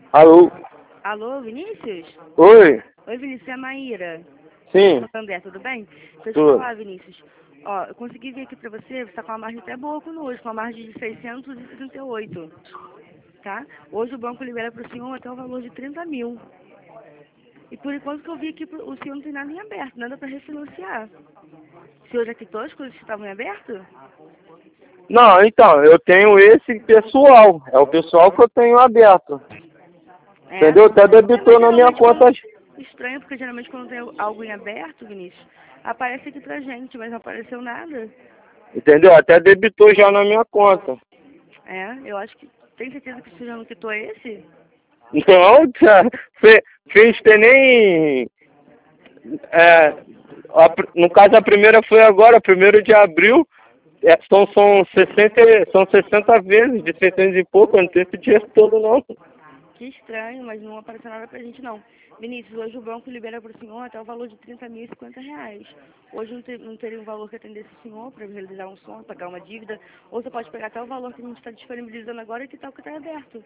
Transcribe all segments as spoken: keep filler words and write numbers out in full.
Alô? Alô, Vinícius? Oi? Oi, Vinícius, é a Maíra. Sim, André, tudo bem? Deixa eu te tudo. falar, Vinícius. Ó, eu consegui ver aqui pra você, você tá com uma margem até boa conosco, uma margem de seiscentos e sessenta e oito, tá? Hoje o banco libera pro senhor até o valor de trinta mil. E por enquanto que eu vi aqui, pro- o senhor não tem nada em aberto, nada pra refinanciar. O senhor já quitou as coisas que estavam em aberto? Não, então, eu tenho esse pessoal. É o pessoal que eu tenho aberto. É? Entendeu? Até É, mas debitou na minha geralmente quando... conta. Estranho, porque geralmente quando tem algo em aberto, Vinícius, aparece aqui pra gente, mas não apareceu nada. Entendeu? Até debitou já na minha conta. É, eu acho que... Tem certeza que o senhor não quitou esse? Não, tá. Fe- fez ter nem. É, a pr- no caso, a primeira foi agora, primeiro de abril. É, são, são, sessenta, são sessenta vezes de seiscentos e pouco. Eu não tenho esse dinheiro todo, não. Que estranho, mas não apareceu nada pra gente não. Vinícius, hoje o banco libera pro senhor até o valor de trinta mil e cinquenta reais. Hoje não, ter, não teria um valor que atendesse o senhor para realizar um sonho, pagar uma dívida, ou você pode pegar até o valor que a gente está disponibilizando agora e que tal que está aberto.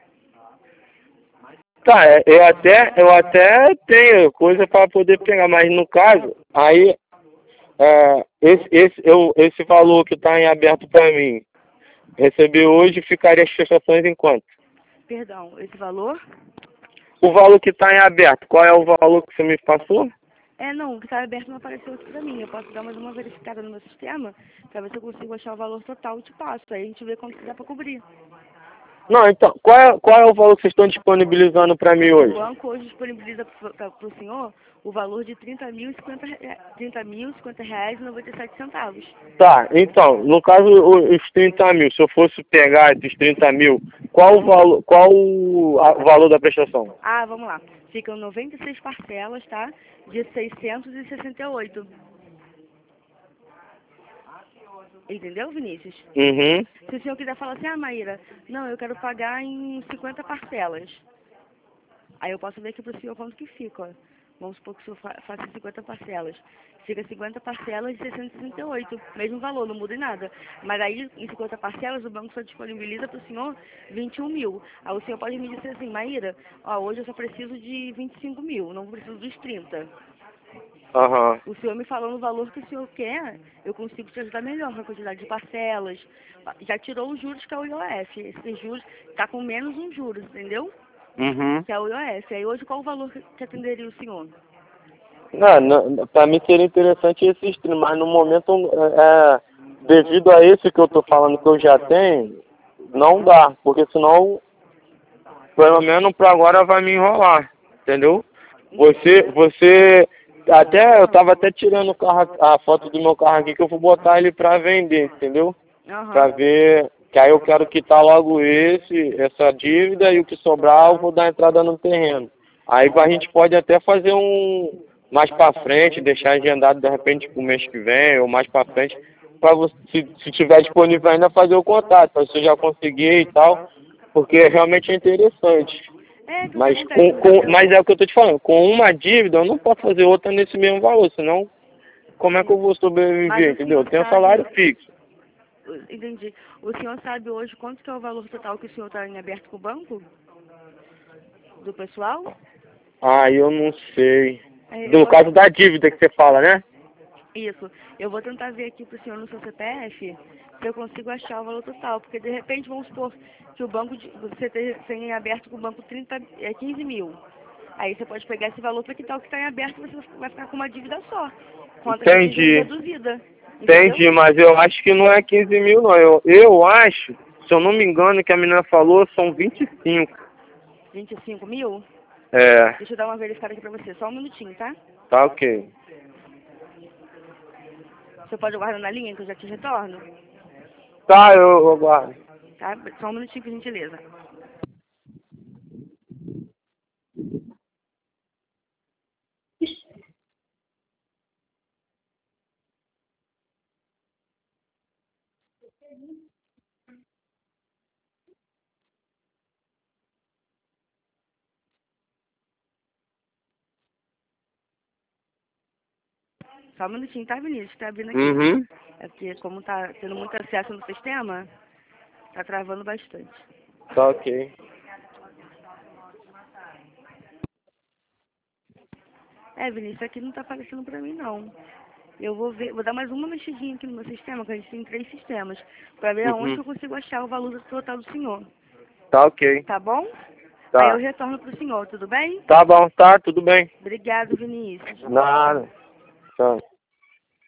Tá, é, eu até, eu até tenho coisa para poder pegar, mas no caso, aí, é, esse, esse, eu, esse valor que está em aberto para mim, receber hoje, ficaria as prestações em quanto? Perdão, esse valor? O valor que está em aberto, qual é o valor que você me passou? É, não, o que está aberto não apareceu aqui pra mim. Eu posso dar mais uma verificada no meu sistema para ver se eu consigo achar o valor total e te passo. Aí a gente vê quanto que dá para cobrir. Não, então, qual é, qual é o valor que vocês estão disponibilizando para mim O hoje? banco hoje disponibiliza para o senhor o valor de trinta mil e cinquenta, trinta mil, cinquenta reais e noventa e sete centavos. Tá, então, no caso, o- os trinta mil, se eu fosse pegar esses trinta mil, qual o valor, qual o a- o valor da prestação? Ah, vamos lá. Ficam noventa e seis parcelas, tá? De seiscentos e sessenta e oito. Entendeu, Vinícius? Uhum. Se o senhor quiser falar assim, ah, Maíra, não, eu quero pagar em cinquenta parcelas. Aí eu posso ver aqui pro senhor quanto que fica, ó. Vamos supor que o senhor fa- faça cinquenta parcelas. Fica cinquenta parcelas de seiscentos e sessenta e oito. Mesmo valor, não muda em nada. Mas aí, em cinquenta parcelas, o banco só disponibiliza para o senhor vinte e um mil. Aí o senhor pode me dizer assim, Maíra, ó, hoje eu só preciso de vinte e cinco mil, não preciso dos trinta. Aham. O senhor me falando o valor que o senhor quer, eu consigo te ajudar melhor com a quantidade de parcelas. Já tirou os juros que é o I O F. Esses juros está com menos um juros, entendeu? Uhum. Que é o I O F. Aí hoje qual o valor que que atenderia o senhor? Não, não, pra mim seria interessante esse stream, mas no momento, é, é, devido a esse que eu tô falando que eu já tenho, não dá, porque senão, pelo menos pra agora vai me enrolar, entendeu? Você, Entende? você, até, eu tava até tirando o carro, a foto do meu carro aqui, que eu vou botar ele pra vender, entendeu? Pra Aham. ver, que aí eu quero quitar logo esse, essa dívida e o que sobrar eu vou dar entrada no terreno. Aí a gente pode até fazer um mais para frente, deixar agendado de repente pro mês que vem ou mais para frente, para você, se, se tiver disponível ainda, fazer o contato, para você já conseguir e tal, porque realmente é interessante. É, que o que Mas, acontece? com, com, Eu, mas é o que eu tô te falando, com uma dívida eu não posso fazer outra nesse mesmo valor, senão como é que eu vou mas sobreviver, o entendeu? Eu senhor tenho salário sabe, fixo. entendi. O senhor sabe hoje quanto que é o valor total que o senhor está em aberto com o banco? Do pessoal? Ah, eu não sei. É, eu No vou, caso da dívida que você fala, né? isso. Eu vou tentar ver aqui pro senhor no seu C P F se eu consigo achar o valor total. Porque de repente, vamos supor que o banco, de, você te- tenha em aberto com o banco trinta, é, quinze mil. Aí você pode pegar esse valor para quitar o que está em aberto e você vai ficar com uma dívida só. Com a taxa de juros Entendi. reduzida. Entendeu? Entendi, mas eu acho que não é quinze mil, não. Eu, eu acho, se eu não me engano, que a menina falou, são vinte e cinco. vinte e cinco mil? É, Deixa eu dar uma verificada aqui pra você, só um minutinho, tá? tá ok. Você pode aguardar na linha que eu já te retorno? Tá, eu, eu guardo. Tá? Só um minutinho, por gentileza. Só um minutinho, tá, Vinícius? Tá abrindo aqui. Uhum, É porque como tá tendo muito acesso no sistema, tá travando bastante. tá ok. É, Vinícius, aqui não tá aparecendo pra mim, não. Eu vou ver, vou dar mais uma mexidinha aqui no meu sistema, que a gente tem três sistemas, pra ver aonde Uhum. que eu consigo achar o valor total do senhor. Tá ok. Tá bom? Aí eu Tá. retorno pro senhor, tudo bem? Tá bom, tá, tudo bem. Obrigado, Vinícius. Nada. Tchau.